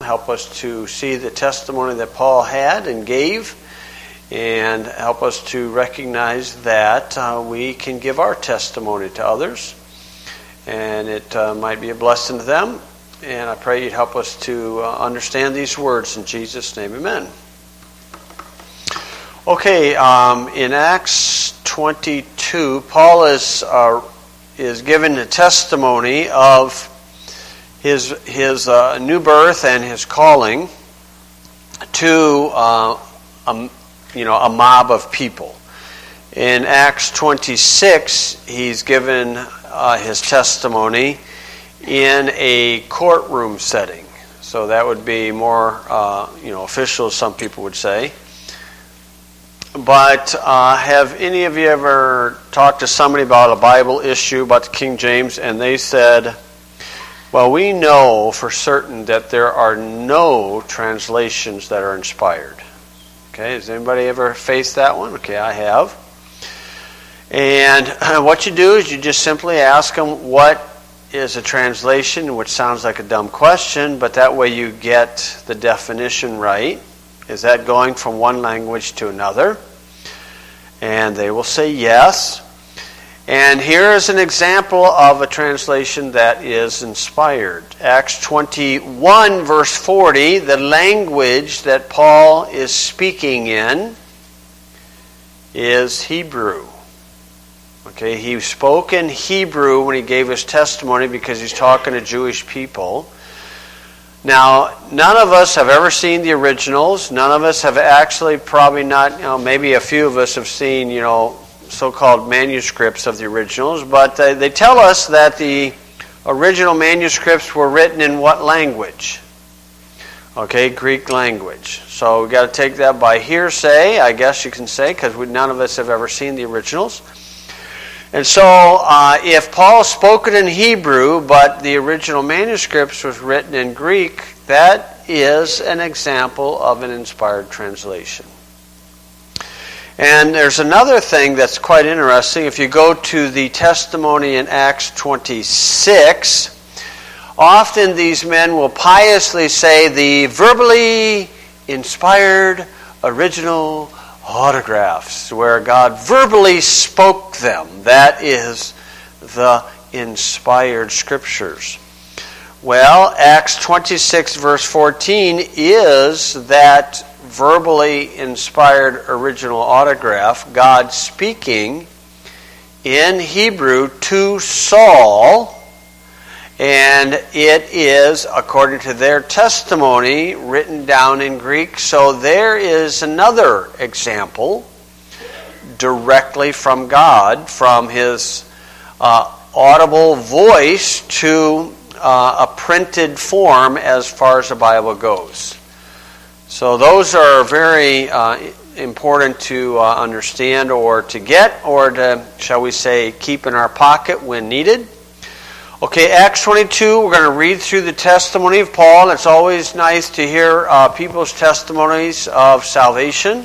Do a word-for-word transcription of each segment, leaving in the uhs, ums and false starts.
help us to see the testimony that Paul had and gave, and help us to recognize that uh, we can give our testimony to others, and it uh, might be a blessing to them. And I pray you'd help us to uh, understand these words in Jesus' name, amen. Okay, um, in Acts twenty-two, Paul is uh, is given a testimony of his his uh, new birth and his calling to uh, a, you know a mob of people. In Acts twenty-six, he's given uh, his testimony in a courtroom setting. So that would be more uh, you know official, some people would say. But uh, have any of you ever talked to somebody about a Bible issue, about the King James, and they said, well, we know for certain that there are no translations that are inspired. Okay, has anybody ever faced that one? Okay, I have. And what you do is you just simply ask them what is a translation, which sounds like a dumb question, but that way you get the definition right. Is that going from one language to another? And they will say yes. And here is an example of a translation that is inspired. Acts twenty-one, verse forty, the language that Paul is speaking in is Hebrew. Okay, he spoke in Hebrew when he gave his testimony because he's talking to Jewish people. Now, none of us have ever seen the originals. None of us have actually probably not, you know, maybe a few of us have seen, you know, so-called manuscripts of the originals. But they, they tell us that the original manuscripts were written in what language? Okay, Greek language. So we've got to take that by hearsay, I guess you can say, because none of us have ever seen the originals. And so, uh, if Paul spoke it in Hebrew, but the original manuscripts was written in Greek, that is an example of an inspired translation. And there's another thing that's quite interesting. If you go to the testimony in Acts twenty-six, often these men will piously say the verbally inspired original autographs, where God verbally spoke them. That is the inspired scriptures. Well, Acts twenty-six, verse fourteen is that verbally inspired original autograph, God speaking in Hebrew to Saul, and it is, according to their testimony, written down in Greek. So there is another example directly from God, from his uh, audible voice to uh, a printed form as far as the Bible goes. So those are very uh, important to uh, understand or to get, or to, shall we say, keep in our pocket when needed. Okay, Acts twenty-two, we're going to read through the testimony of Paul. It's always nice to hear uh, people's testimonies of salvation.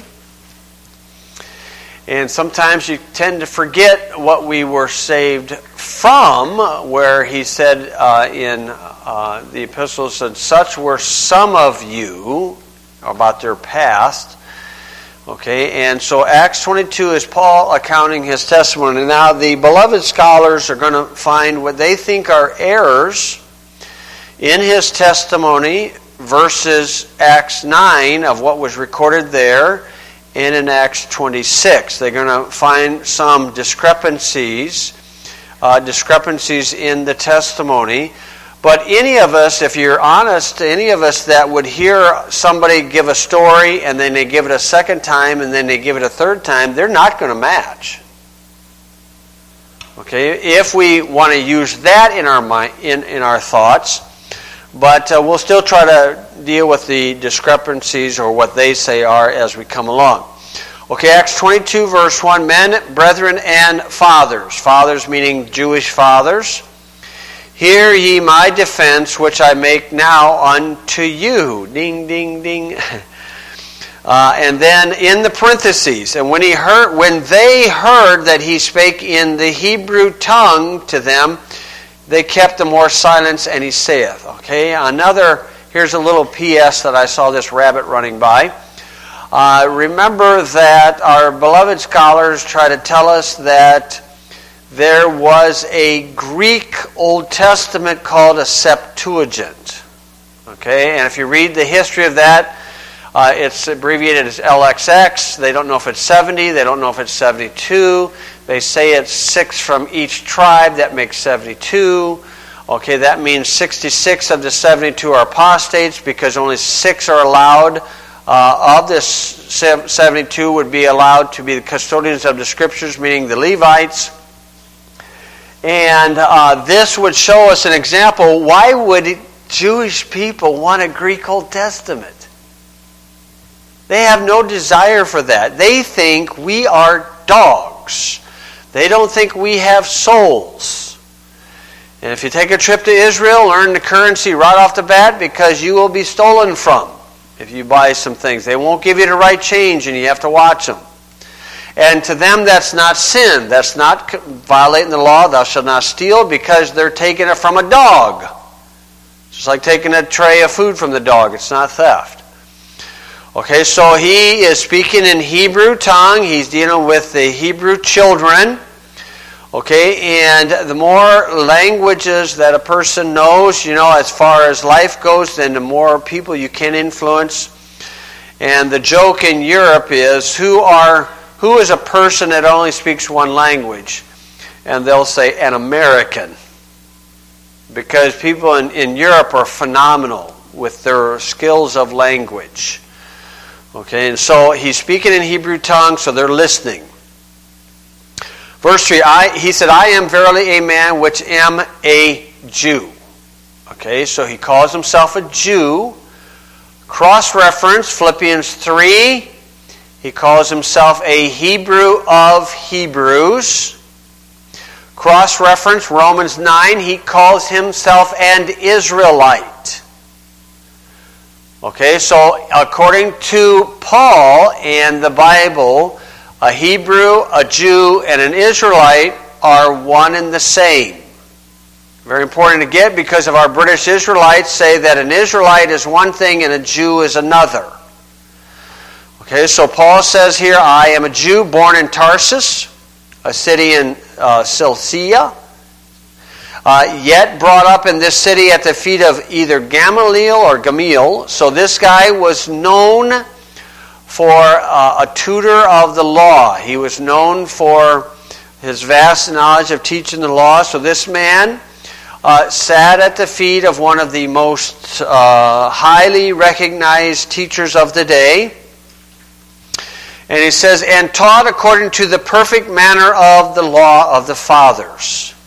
And sometimes you tend to forget what we were saved from, where he said uh, in uh, the epistles that such were some of you, about their past. Okay, and so Acts twenty-two is Paul accounting his testimony. Now, the beloved scholars are going to find what they think are errors in his testimony versus Acts nine of what was recorded there, and in Acts twenty-six. They're going to find some discrepancies, uh, discrepancies in the testimony. But any of us, if you're honest, any of us that would hear somebody give a story and then they give it a second time and then they give it a third time, they're not going to match. Okay, if we want to use that in our mind, in, in our thoughts, but uh, we'll still try to deal with the discrepancies or what they say are as we come along. Okay, Acts twenty-two, verse one, men, brethren, and fathers. Fathers meaning Jewish fathers. Hear ye my defense, which I make now unto you. Ding, ding, ding. Uh, and then in the parentheses, and when he heard, when they heard that he spake in the Hebrew tongue to them, they kept the more silence, and he saith. Okay, another here's a little P S that I saw this rabbit running by. Uh, remember that our beloved scholars try to tell us that there was a Greek Old Testament called a Septuagint. Okay, and if you read the history of that, uh, it's abbreviated as L X X. They don't know if it's seventy. They don't know if it's seventy-two. They say it's six from each tribe. That makes seventy-two. Okay, that means sixty-six of the seventy-two are apostates because only six are allowed. Uh, of this seventy-two would be allowed to be the custodians of the Scriptures, meaning the Levites. And uh, this would show us an example. Why would Jewish people want a Greek Old Testament? They have no desire for that. They think we are dogs. They don't think we have souls. And if you take a trip to Israel, learn the currency right off the bat because you will be stolen from if you buy some things. They won't give you the right change and you have to watch them. And to them that's not sin. That's not violating the law. Thou shalt not steal, because they're taking it from a dog. Just like taking a tray of food from the dog. It's not theft. Okay, so he is speaking in Hebrew tongue. He's dealing with the Hebrew children. Okay, and the more languages that a person knows, you know, as far as life goes, then the more people you can influence. And the joke in Europe is, who are who is a person that only speaks one language? And they'll say, an American. Because people in, in Europe are phenomenal with their skills of language. Okay, and so he's speaking in Hebrew tongue, so they're listening. Verse three, I, he said, I am verily a man which am a Jew. Okay, so he calls himself a Jew. Cross-reference, Philippians three, he calls himself a Hebrew of Hebrews. Cross-reference, Romans nine, he calls himself an Israelite. Okay, so according to Paul and the Bible, a Hebrew, a Jew, and an Israelite are one and the same. Very important to get, because of our British Israelites say that an Israelite is one thing and a Jew is another. Okay, so Paul says here, I am a Jew born in Tarsus, a city in uh, Cilicia, uh, yet brought up in this city at the feet of either Gamaliel or Gamaliel. So this guy was known for uh, a tutor of the law. He was known for his vast knowledge of teaching the law. So this man uh, sat at the feet of one of the most uh, highly recognized teachers of the day. And he says, and taught according to the perfect manner of the law of the fathers,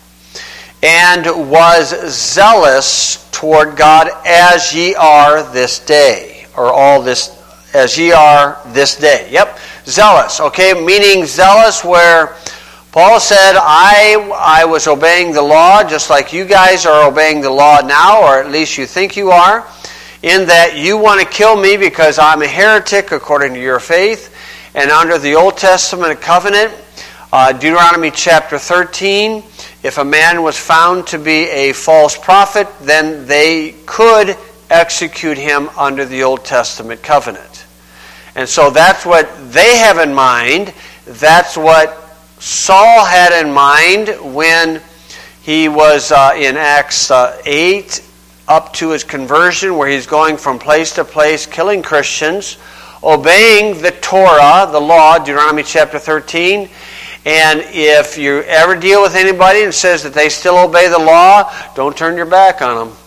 and was zealous toward God as ye are this day, or all this, as ye are this day. Yep, zealous. Okay, meaning zealous where Paul said, I, I was obeying the law just like you guys are obeying the law now, or at least you think you are, in that you want to kill me because I'm a heretic according to your faith. And under the Old Testament covenant, uh, Deuteronomy chapter thirteen, if a man was found to be a false prophet, then they could execute him under the Old Testament covenant. And so that's what they have in mind. That's what Saul had in mind when he was uh, in Acts uh, eight up to his conversion, where he's going from place to place killing Christians, obeying the Torah, the law, Deuteronomy chapter thirteen. And if you ever deal with anybody and says that they still obey the law, don't turn your back on them.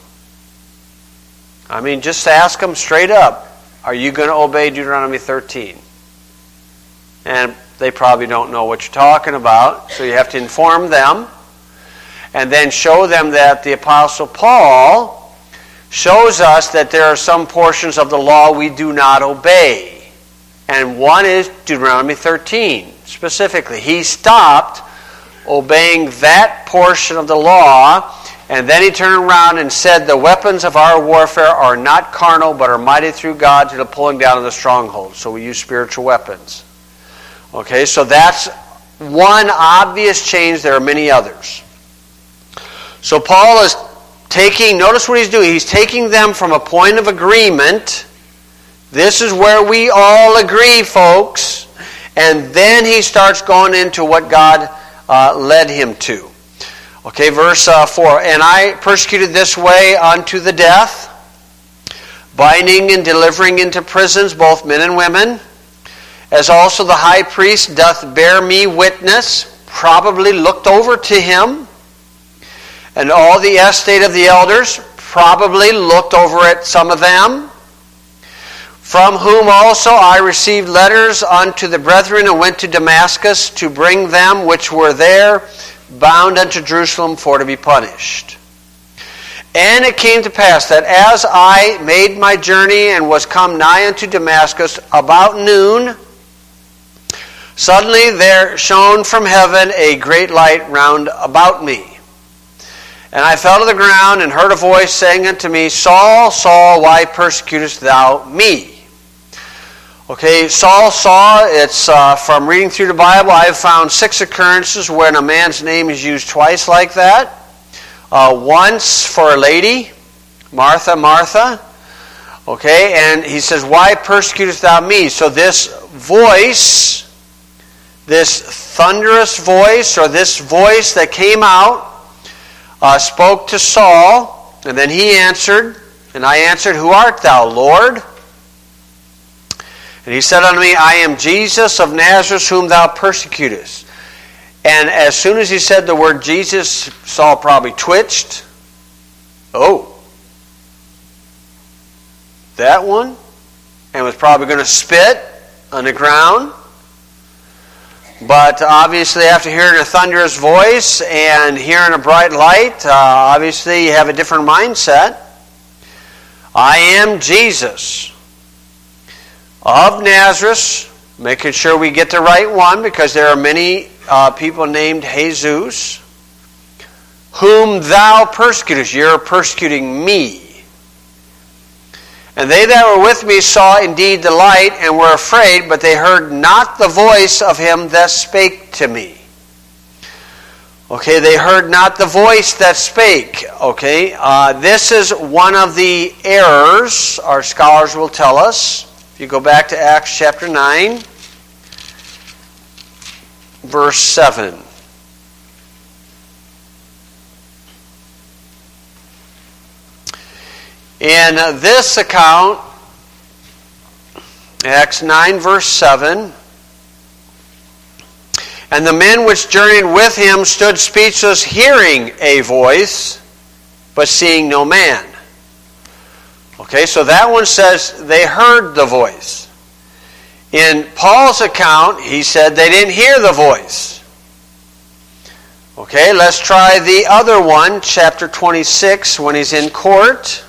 I mean, just ask them straight up, are you going to obey Deuteronomy thirteen? And they probably don't know what you're talking about, so you have to inform them. And then show them that the Apostle Paul shows us that there are some portions of the law we do not obey. And one is Deuteronomy thirteen, specifically. He stopped obeying that portion of the law, and then he turned around and said, the weapons of our warfare are not carnal, but are mighty through God to the pulling down of the strongholds. So we use spiritual weapons. Okay, so that's one obvious change. There are many others. So Paul is taking, notice what he's doing. He's taking them from a point of agreement. This is where we all agree, folks. And then he starts going into what God uh, led him to. Okay, verse uh, four. And I persecuted this way unto the death, binding and delivering into prisons both men and women, as also the high priest doth bear me witness, probably looked over to him, and all the estate of the elders probably looked over at some of them, from whom also I received letters unto the brethren, and went to Damascus to bring them which were there bound unto Jerusalem for to be punished. And it came to pass that as I made my journey and was come nigh unto Damascus about noon, suddenly there shone from heaven a great light round about me. And I fell to the ground and heard a voice saying unto me, Saul, Saul, why persecutest thou me? Okay, Saul saw, it's uh, from reading through the Bible, I've found six occurrences when a man's name is used twice like that. Uh, once for a lady, Martha, Martha. Okay, and he says, why persecutest thou me? So this voice, this thunderous voice, or this voice that came out, uh, spoke to Saul, and then he answered, and I answered, who art thou, Lord? And he said unto me, I am Jesus of Nazareth, whom thou persecutest. And as soon as he said the word Jesus, Saul probably twitched. Oh. That one? And was probably going to spit on the ground. But obviously after hearing a thunderous voice and hearing a bright light, uh, obviously you have a different mindset. I am Jesus of Nazareth, making sure we get the right one, because there are many uh, people named Jesus, whom thou persecutest. You're persecuting me. And they that were with me saw indeed the light, and were afraid, but they heard not the voice of him that spake to me. Okay, they heard not the voice that spake. Okay, uh, this is one of the errors, our scholars will tell us. If you go back to Acts chapter nine, verse seven. In this account, Acts nine, verse seven, and the men which journeyed with him stood speechless, hearing a voice, but seeing no man. Okay, so that one says they heard the voice. In Paul's account, he said they didn't hear the voice. Okay, let's try the other one, chapter twenty-six, when he's in court.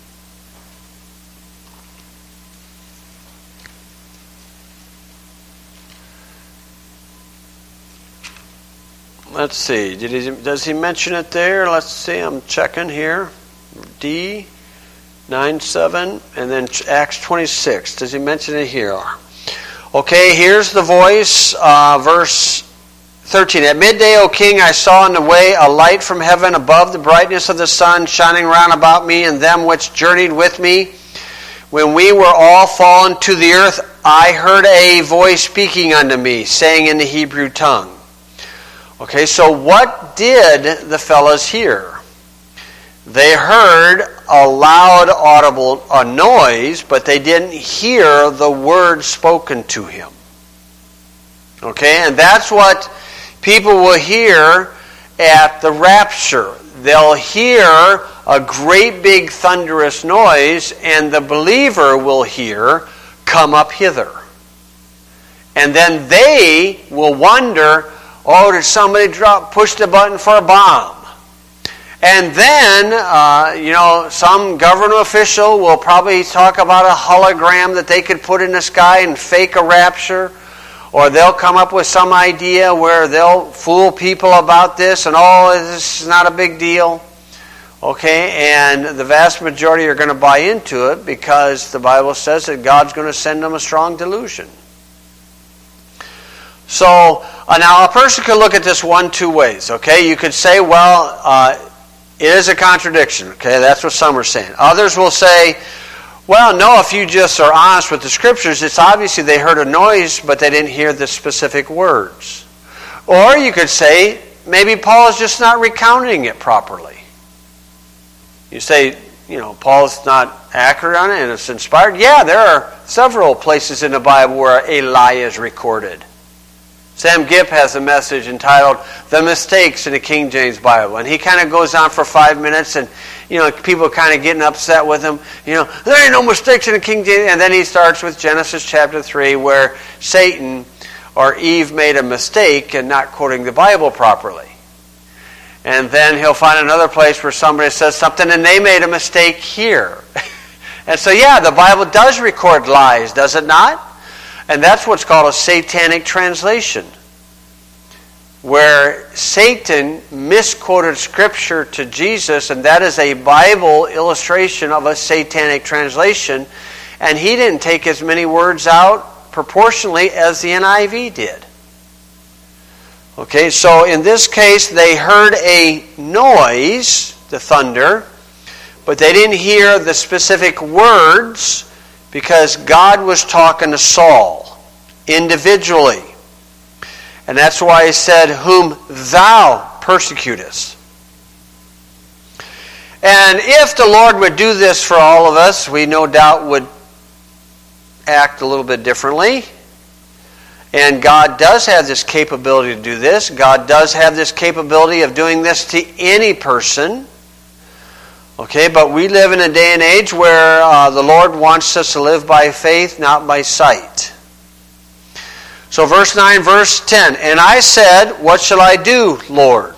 Let's see, did he, does he mention it there? Let's see, I'm checking here. D nine seven, and then Acts twenty-six. Does he mention it here? Okay, here's the voice, uh, verse thirteen. At midday, O king, I saw in the way a light from heaven above the brightness of the sun, shining round about me and them which journeyed with me. When we were all fallen to the earth, I heard a voice speaking unto me, saying in the Hebrew tongue. Okay, so what did the fellows hear? They heard a loud audible a noise, but they didn't hear the word spoken to him. Okay, and that's what people will hear at the rapture. They'll hear a great big thunderous noise, and the believer will hear, come up hither. And then they will wonder, oh, did somebody drop, push the button for a bomb? And then, uh, you know, some government official will probably talk about a hologram that they could put in the sky and fake a rapture. Or they'll come up with some idea where they'll fool people about this and, oh, this is not a big deal. Okay, and the vast majority are going to buy into it because the Bible says that God's going to send them a strong delusion. So, uh, now a person could look at this one, two ways. Okay, you could say, well, uh, It is a contradiction, okay? That's what some are saying. Others will say, well, no, if you just are honest with the Scriptures, it's obviously they heard a noise, but they didn't hear the specific words. Or you could say, maybe Paul is just not recounting it properly. You say, you know, Paul's not accurate on it and it's inspired. Yeah, there are several places in the Bible where a lie is recorded. Sam Gipp has a message entitled The Mistakes in the King James Bible. And he kind of goes on for five minutes and, you know, people are kind of getting upset with him. You know, there ain't no mistakes in the King James. And then he starts with Genesis chapter three where Satan or Eve made a mistake in not quoting the Bible properly. And then he'll find another place where somebody says something and they made a mistake here. And so, yeah, the Bible does record lies, does it not? And that's what's called a satanic translation, where Satan misquoted Scripture to Jesus, and that is a Bible illustration of a satanic translation, and he didn't take as many words out proportionally as the N I V did. Okay, so in this case, they heard a noise, the thunder, but they didn't hear the specific words, because God was talking to Saul individually. And that's why he said, whom thou persecutest. And if the Lord would do this for all of us, we no doubt would act a little bit differently. And God does have this capability to do this. God does have this capability of doing this to any person. Okay, but we live in a day and age where uh, the Lord wants us to live by faith, not by sight. So verse nine, verse ten. And I said, what shall I do, Lord?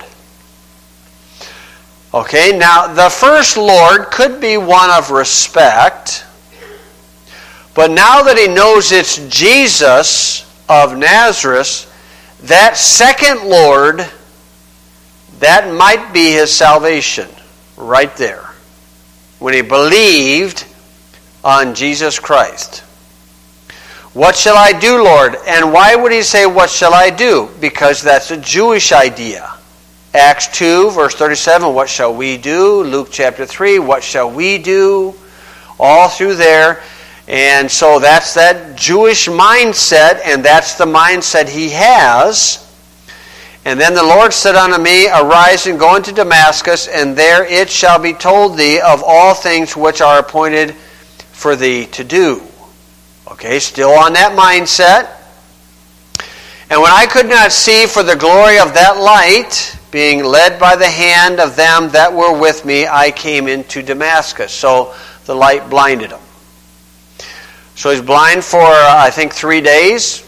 Okay, now the first Lord could be one of respect. But now that he knows it's Jesus of Nazareth, that second Lord, that might be his salvation right there. When he believed on Jesus Christ. What shall I do, Lord? And why would he say, what shall I do? Because that's a Jewish idea. Acts two, verse thirty-seven, what shall we do? Luke chapter three, what shall we do? All through there. And so that's that Jewish mindset, and that's the mindset he has. And then the Lord said unto me, arise and go into Damascus, and there it shall be told thee of all things which are appointed for thee to do. Okay, still on that mindset. And when I could not see for the glory of that light, being led by the hand of them that were with me, I came into Damascus. So the light blinded him. So he's blind for, uh, I think, three days.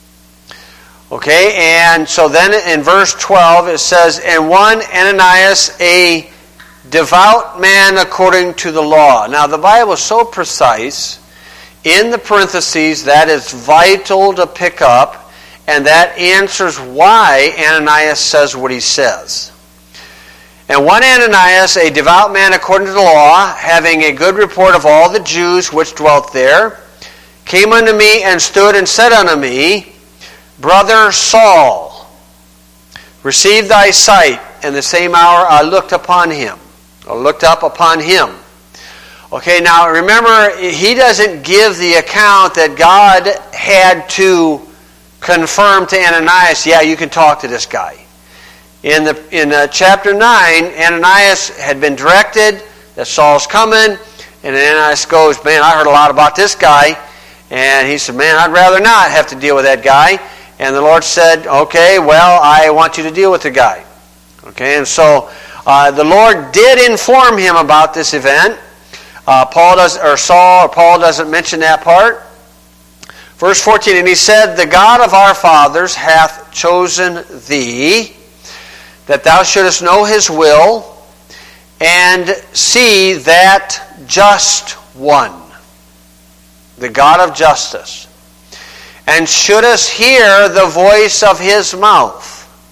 Okay, and so then in verse twelve it says, and one Ananias, a devout man according to the law. Now the Bible is so precise. In the parentheses, that is vital to pick up, and that answers why Ananias says what he says. And one Ananias, a devout man according to the law, having a good report of all the Jews which dwelt there, came unto me and stood and said unto me, Brother Saul, receive thy sight. And the same hour I looked upon him, or looked up upon him. Okay, now remember, he doesn't give the account that God had to confirm to Ananias, yeah, you can talk to this guy. In the in uh, chapter nine, Ananias had been directed that Saul's coming, and Ananias goes, man, I heard a lot about this guy. And he said, man, I'd rather not have to deal with that guy. And the Lord said, okay, well, I want you to deal with the guy. Okay, and so uh, the Lord did inform him about this event. Uh, Paul does, or Saul or Paul doesn't mention that part. Verse fourteen, and he said, the God of our fathers hath chosen thee, that thou shouldest know his will, and see that just one, the God of justice, and shouldest hear the voice of his mouth.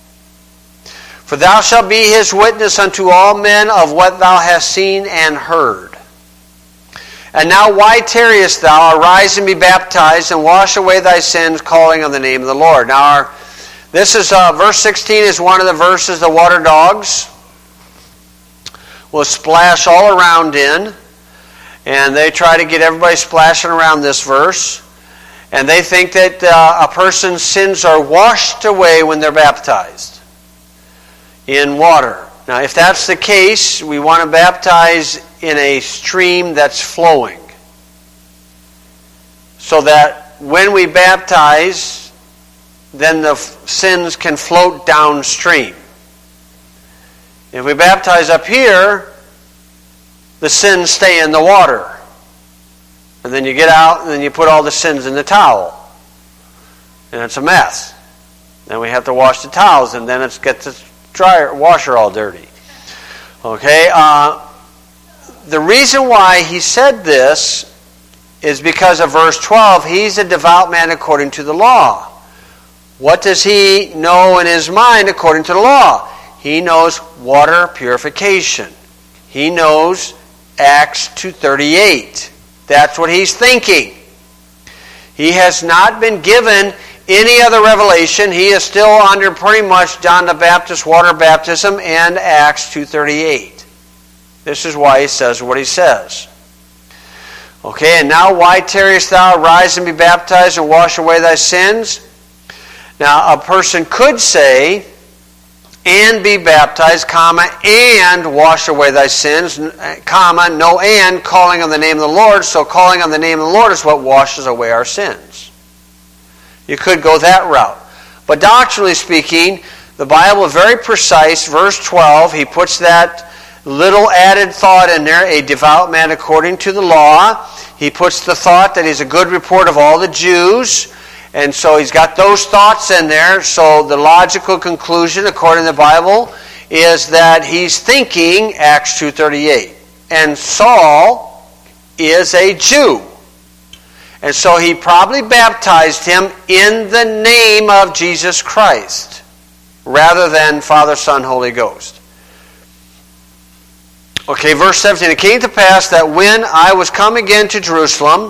For thou shalt be his witness unto all men of what thou hast seen and heard. And now why tarriest thou? Arise and be baptized, and wash away thy sins, calling on the name of the Lord. Now, our, this is uh, verse sixteen is one of the verses, the water dogs. will splash all around in, and they try to get everybody splashing around this verse, and they think that uh, a person's sins are washed away when they're baptized in water. Now, if that's the case, we want to baptize in a stream that's flowing, so that when we baptize, then the f- sins can float downstream. If we baptize up here, the sins stay in the water. And then you get out, and then you put all the sins in the towel. And it's a mess. Then we have to wash the towels, and then it gets the dryer, washer all dirty. Okay? Uh, the reason why he said this is because of verse twelve. He's a devout man according to the law. What does he know in his mind according to the law? He knows water purification. He knows Acts two thirty-eight. That's what he's thinking. He has not been given any other revelation. He is still under pretty much John the Baptist water baptism and Acts two thirty-eight. This is why he says what he says. Okay, and now why tarriest thou? Arise and be baptized and wash away thy sins. Now a person could say, and be baptized, comma, and wash away thy sins, comma, no and, calling on the name of the Lord. So calling on the name of the Lord is what washes away our sins. You could go that route. But doctrinally speaking, the Bible is very precise. Verse twelve, he puts that little added thought in there, a devout man according to the law. He puts the thought that he's a good report of all the Jews. And so he's got those thoughts in there. So the logical conclusion, according to the Bible, is that he's thinking Acts two thirty-eight. And Saul is a Jew. And so he probably baptized him in the name of Jesus Christ, rather than Father, Son, Holy Ghost. Okay, verse seventeen. It came to pass that when I was come again to Jerusalem,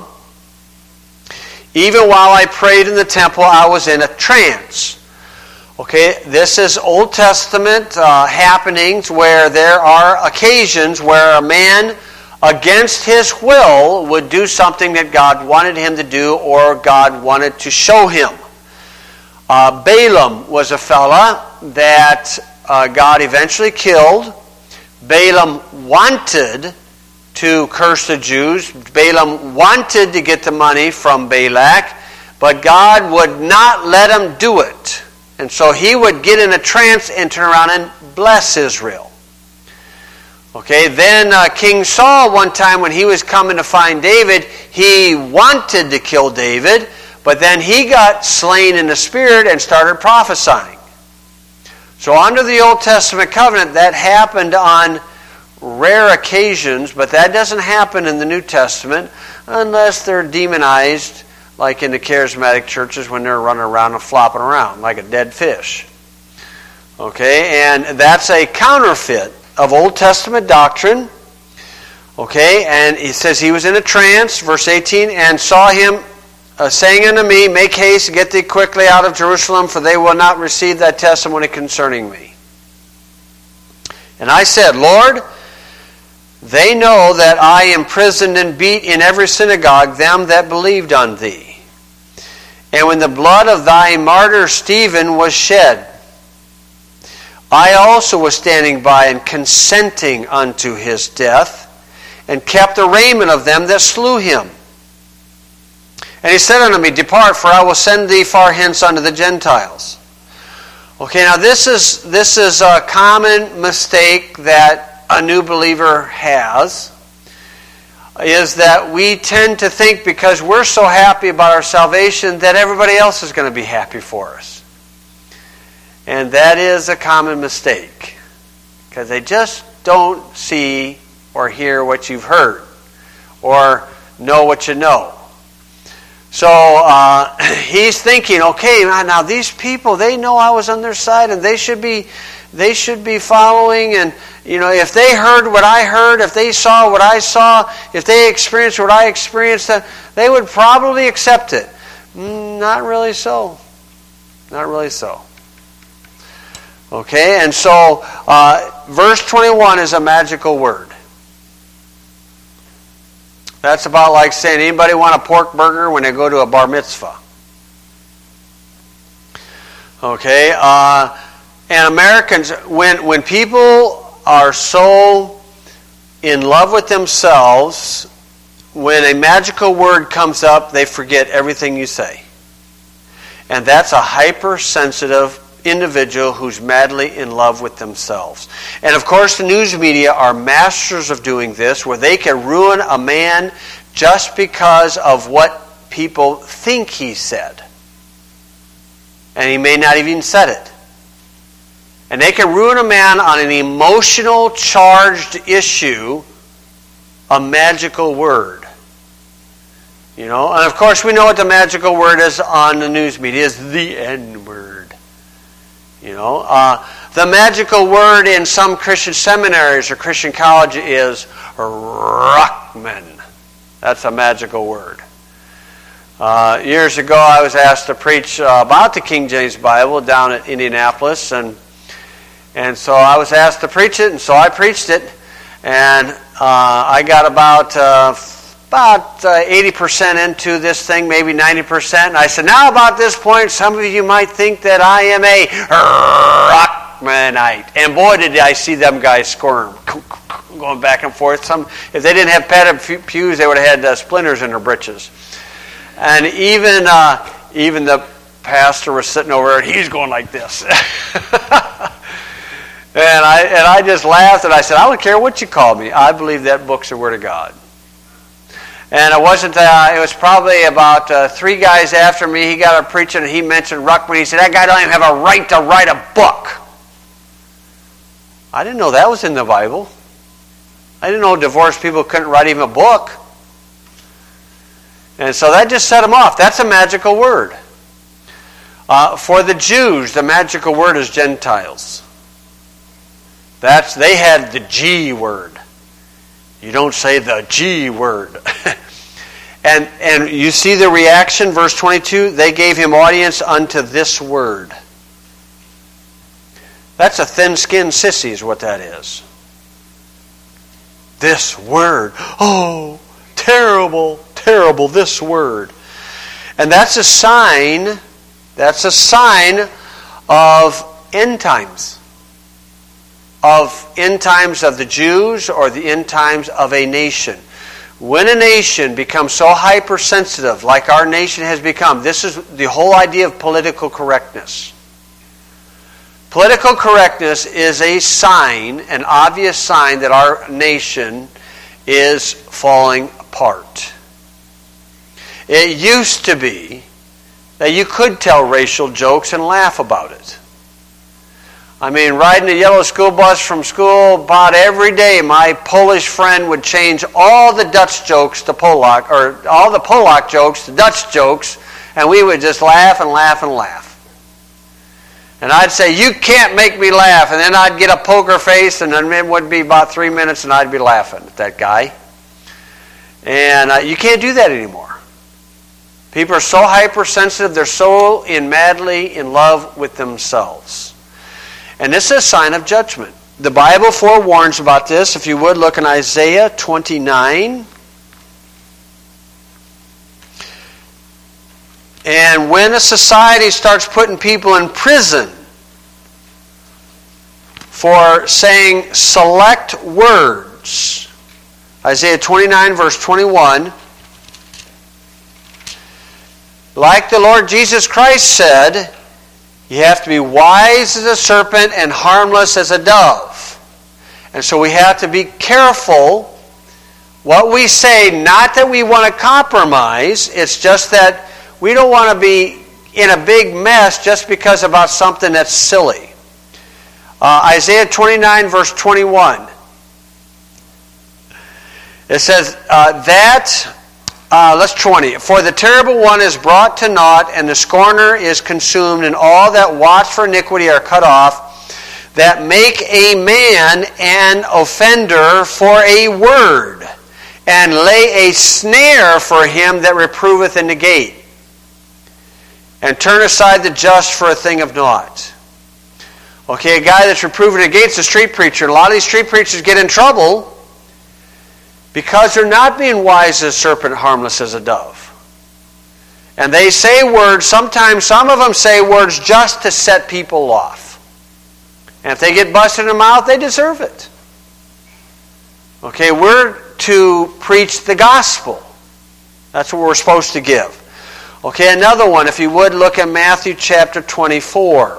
even while I prayed in the temple, I was in a trance. Okay, this is Old Testament uh, happenings where there are occasions where a man, against his will, would do something that God wanted him to do or God wanted to show him. Uh, Balaam was a fella that uh, God eventually killed. Balaam wanted to curse the Jews. Balaam wanted to get the money from Balak, but God would not let him do it. And so he would get in a trance and turn around and bless Israel. Okay, then uh, King Saul, one time when he was coming to find David, he wanted to kill David, but then he got slain in the spirit and started prophesying. So under the Old Testament covenant, that happened on rare occasions, but that doesn't happen in the New Testament unless they're demonized, like in the charismatic churches when they're running around and flopping around like a dead fish. Okay, and that's a counterfeit of Old Testament doctrine. Okay, and he says he was in a trance, verse eighteen, and saw him uh, saying unto me, make haste, get thee quickly out of Jerusalem, for they will not receive thy testimony concerning me. And I said, Lord, they know that I imprisoned and beat in every synagogue them that believed on thee. And when the blood of thy martyr Stephen was shed, I also was standing by and consenting unto his death, and kept the raiment of them that slew him. And he said unto me, depart, for I will send thee far hence unto the Gentiles. Okay, now this is this is a common mistake that a new believer has, is that we tend to think because we're so happy about our salvation that everybody else is going to be happy for us. And that is a common mistake, because they just don't see or hear what you've heard or know what you know. So uh, he's thinking, okay, now these people, they know I was on their side, and they should be they should be following. And you know, if they heard what I heard, if they saw what I saw, if they experienced what I experienced, they would probably accept it. Not really so. Not really so. Okay, and so uh, verse twenty-one is a magical word. That's about like saying, anybody want a pork burger when they go to a bar mitzvah? Okay, uh, and Americans, when when people are so in love with themselves, when a magical word comes up, they forget everything you say. And that's a hypersensitive individual who's madly in love with themselves. And of course, the news media are masters of doing this, where they can ruin a man just because of what people think he said. And he may not even said it. And they can ruin a man on an emotional charged issue, a magical word. You know, and of course we know what the magical word is on the news media is the N-word. You know, uh, the magical word in some Christian seminaries or Christian colleges is Ruckman. That's a magical word. Uh, years ago, I was asked to preach uh, about the King James Bible down at Indianapolis, and and so I was asked to preach it, and so I preached it, and uh, I got about uh, about uh, eighty percent into this thing, maybe ninety percent, and I said, now about this point, some of you might think that I am a Ruckmanite, and boy, did I see them guys squirm, going back and forth. Some, if they didn't have padded pews, they would have had uh, splinters in their britches. And even uh, even the pastor was sitting over there, and he's going like this. and I and I just laughed, and I said, I don't care what you call me. I believe that book's the Word of God. And it wasn't, uh, it was probably about uh, three guys after me. He got up preaching, and he mentioned Ruckman. He said, that guy don't even have a right to write a book. I didn't know that was in the Bible. I didn't know divorced people couldn't write even a book. And so that just set him off. That's a magical word. Uh, for the Jews, the magical word is Gentiles. That's they had the G word. You don't say the G word. and and you see the reaction, verse twenty-two, they gave him audience unto this word. That's a thin-skinned sissy is what that is. This word. Oh, terrible. Terrible, this word. And that's a sign, that's a sign of end times. Of end times of the Jews or the end times of a nation. When a nation becomes so hypersensitive, like our nation has become, this is the whole idea of political correctness. Political correctness is a sign, an obvious sign that our nation is falling apart. It used to be that you could tell racial jokes and laugh about it. I mean, riding the yellow school bus from school, about every day my Polish friend would change all the Dutch jokes to Polak, or all the Polak jokes to Dutch jokes, and we would just laugh and laugh and laugh. And I'd say, you can't make me laugh, and then I'd get a poker face, and then it would be about three minutes, and I'd be laughing at that guy. And uh, you can't do that anymore. People are so hypersensitive, they're so in madly in love with themselves. And this is a sign of judgment. The Bible forewarns about this. If you would, look in Isaiah twenty-nine. And when a society starts putting people in prison for saying select words, Isaiah twenty-nine, verse twenty-one, like the Lord Jesus Christ said, you have to be wise as a serpent and harmless as a dove. And so we have to be careful what we say, not that we want to compromise, it's just that we don't want to be in a big mess just because about something that's silly. Uh, Isaiah twenty-nine, verse twenty-one. It says, uh, that... Uh, let's twenty. For the terrible one is brought to naught, and the scorner is consumed, and all that watch for iniquity are cut off, that make a man an offender for a word, and lay a snare for him that reproveth in the gate, and turn aside the just for a thing of naught. Okay, a guy that's reproving against a street preacher. A lot of these street preachers get in trouble because they're not being wise as a serpent, harmless as a dove. And they say words, sometimes some of them say words just to set people off. And if they get busted in the mouth, they deserve it. Okay, we're to preach the gospel. That's what we're supposed to give. Okay, another one, if you would, look at Matthew chapter twenty-four.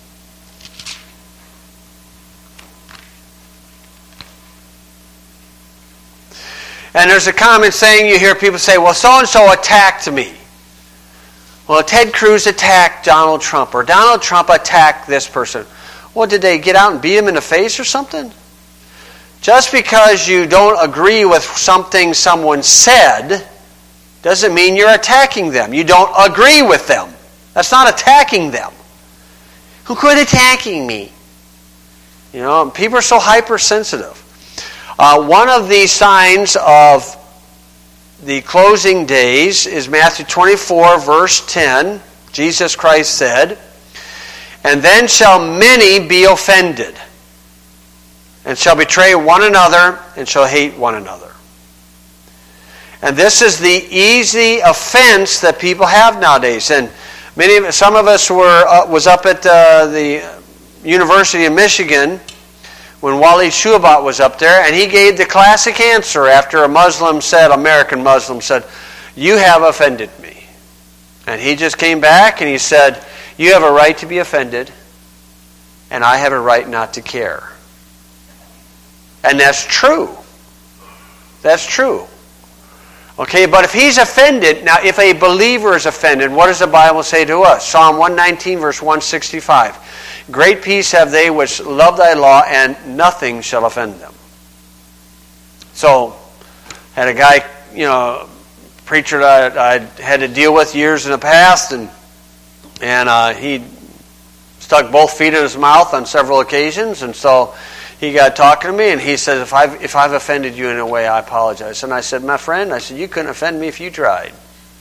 And there's a common saying you hear people say, well, so-and-so attacked me. Well, Ted Cruz attacked Donald Trump, or Donald Trump attacked this person. Well, did they get out and beat him in the face or something? Just because you don't agree with something someone said doesn't mean you're attacking them. You don't agree with them. That's not attacking them. Who quit attacking me? You know, people are so hypersensitive. Uh, one of the signs of the closing days is Matthew twenty-four, verse ten. Jesus Christ said, "And then shall many be offended, and shall betray one another, and shall hate one another." And this is the easy offense that people have nowadays. And many, some of us were uh, was up at uh, the University of Michigan when Wally Shuabat was up there, and he gave the classic answer after a Muslim said, American Muslim said, "You have offended me." And he just came back and he said, "You have a right to be offended, and I have a right not to care." And that's true. That's true. Okay, but if he's offended, now if a believer is offended, what does the Bible say to us? Psalm one nineteen, verse one sixty-five. "Great peace have they which love thy law, and nothing shall offend them." So, had a guy, you know, preacher that I, I had to deal with years in the past, and and uh, he stuck both feet in his mouth on several occasions, and so he got talking to me, and he said, if I've, if I've offended you in a way, I apologize. And I said, my friend, I said, you couldn't offend me if you tried.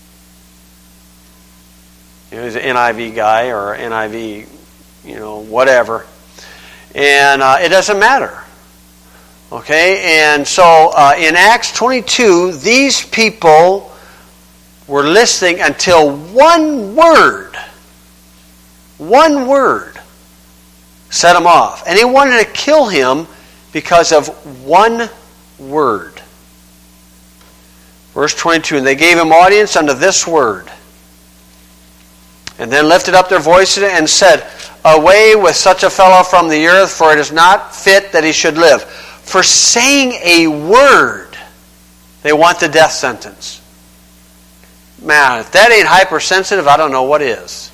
He was an N I V guy, or N I V, you know, whatever. And uh, it doesn't matter. Okay? And so uh, in Acts twenty-two, these people were listening until one word, one word, set him off. And they wanted to kill him because of one word. Verse twenty-two, "And they gave him audience unto this word, and then lifted up their voices and said, Away with such a fellow from the earth, for it is not fit that he should live." For saying a word, they want the death sentence. Man, if that ain't hypersensitive, I don't know what is.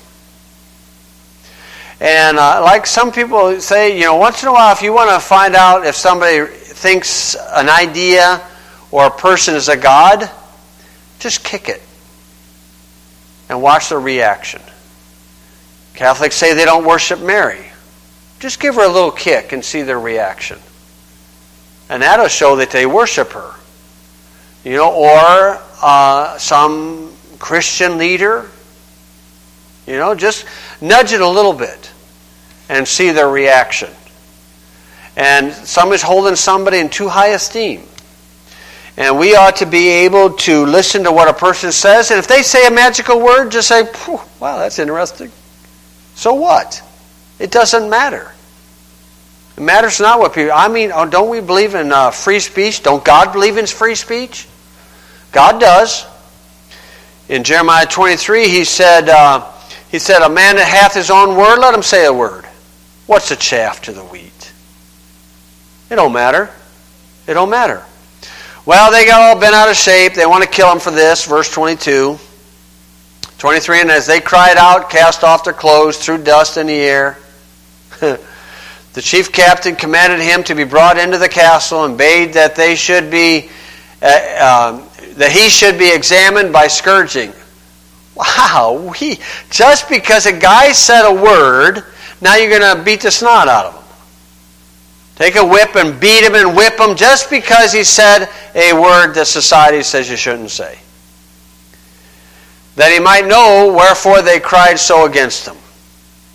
And uh, like some people say, you know, once in a while, if you want to find out if somebody thinks an idea or a person is a god, just kick it and watch their reaction. Catholics say they don't worship Mary. Just give her a little kick and see their reaction. And that'll show that they worship her. You know, or uh, some Christian leader. You know, just nudge it a little bit and see their reaction. And somebody's holding somebody in too high esteem. And we ought to be able to listen to what a person says. And if they say a magical word, just say, wow, that's interesting. So what? It doesn't matter. It matters not what people... I mean, oh, don't we believe in uh, free speech? Don't God believe in free speech? God does. In Jeremiah twenty-three, he said... Uh, He said, "A man that hath his own word, let him say a word. What's the chaff to the wheat?" It don't matter. It don't matter. Well, they got all bent out of shape. They want to kill him for this. Verse twenty-two. twenty-three, "And as they cried out, cast off their clothes, threw dust in the air. The chief captain commanded him to be brought into the castle, and bade that they should be, uh, um, that he should be examined by scourging." Wow, we, just because a guy said a word, now you're going to beat the snot out of him. Take a whip and beat him and whip him just because he said a word that society says you shouldn't say. That he might know wherefore they cried so against him.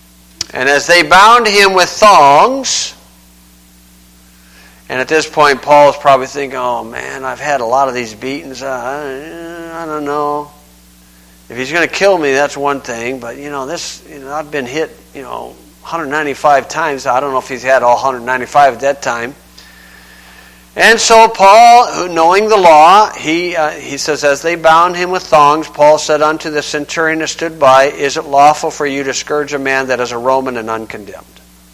And as they bound him with thongs, and at this point Paul's probably thinking, oh man, I've had a lot of these beatings. Uh, I don't know. If he's going to kill me, that's one thing. But, you know, this, you know, I've been hit, you know, one hundred ninety-five times. I don't know if he's had all one hundred ninety-five at that time. And so Paul, knowing the law, he uh, he says, as they bound him with thongs, Paul said unto the centurion that stood by, is it lawful for you to scourge a man that is a Roman and uncondemned?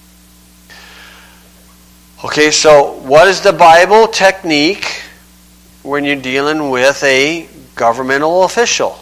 Okay, so what is the Bible technique when you're dealing with a governmental official?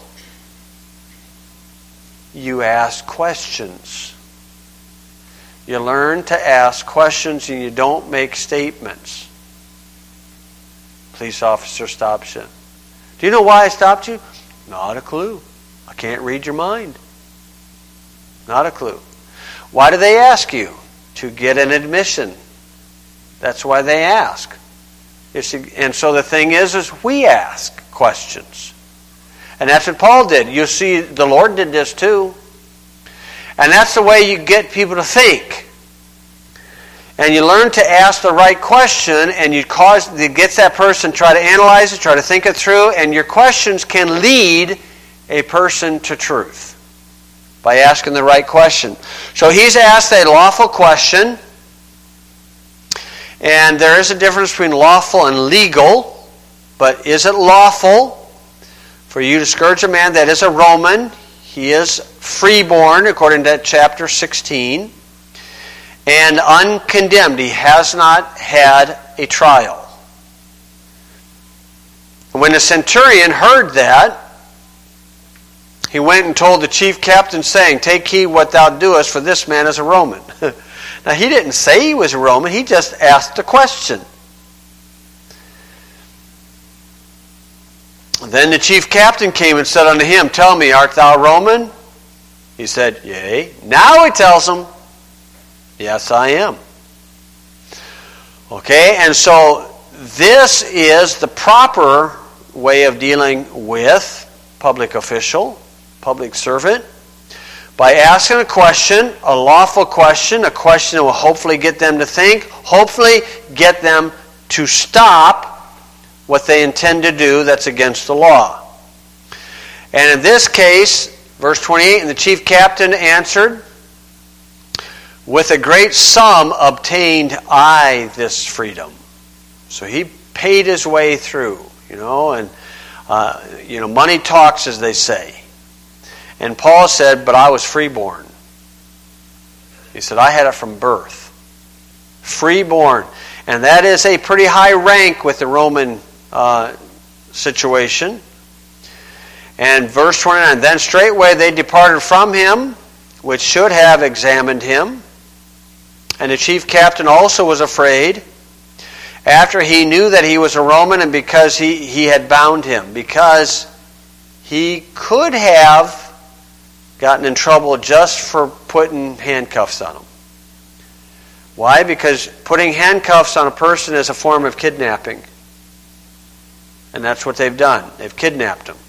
You ask questions. You learn to ask questions and you don't make statements. Police officer stops you. Do you know why I stopped you? Not a clue. I can't read your mind. Not a clue. Why do they ask you? To get an admission. That's why they ask. It's, and so the thing is, is we ask questions. And that's what Paul did. You see, the Lord did this too. And that's the way you get people to think. And you learn to ask the right question, and you cause it gets that person to try to analyze it, try to think it through, and your questions can lead a person to truth by asking the right question. So he's asked a lawful question, and there is a difference between lawful and legal, but is it lawful for you to scourge a man that is a Roman? He is freeborn, according to chapter sixteen. And uncondemned. He has not had a trial. When the centurion heard that, he went and told the chief captain, saying, take heed what thou doest, for this man is a Roman. Now, he didn't say he was a Roman. He just asked a question. Then the chief captain came and said unto him, tell me, art thou Roman? He said, yea. Now he tells him, yes, I am. Okay, and so this is the proper way of dealing with public official, public servant, by asking a question, a lawful question, a question that will hopefully get them to think, hopefully get them to stop what they intend to do that's against the law. And in this case, verse twenty-eight, and the chief captain answered, with a great sum obtained I this freedom. So he paid his way through, you know, and uh, you know, money talks, as they say. And Paul said, but I was freeborn. He said, I had it from birth. Freeborn. And that is a pretty high rank with the Roman uh, situation. And verse twenty-nine, then straightway they departed from him, which should have examined him. And the chief captain also was afraid, after he knew that he was a Roman, and because he, he had bound him, because he could have gotten in trouble just for putting handcuffs on him. Why? Because putting handcuffs on a person is a form of kidnapping. And that's what they've done. They've kidnapped him.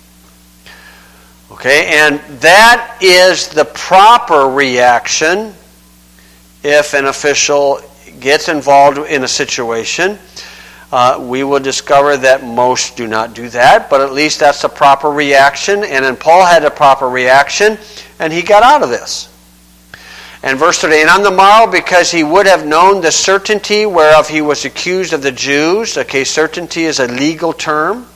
Okay, and that is the proper reaction if an official gets involved in a situation. Uh, we will discover that most do not do that, but at least that's the proper reaction. And then Paul had a proper reaction, and he got out of this. And verse thirty, and on the morrow, because he would have known the certainty whereof he was accused of the Jews. Okay, certainty is a legal term.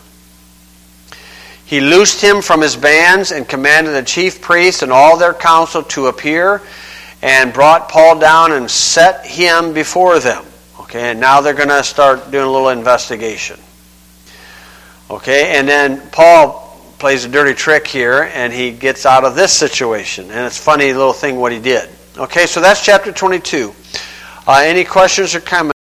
He loosed him from his bands and commanded the chief priests and all their council to appear, and brought Paul down and set him before them. Okay, and now they're going to start doing a little investigation. Okay, and then Paul plays a dirty trick here, and he gets out of this situation. And it's a funny little thing what he did. Okay, so that's chapter twenty-two. Uh, any questions or comments?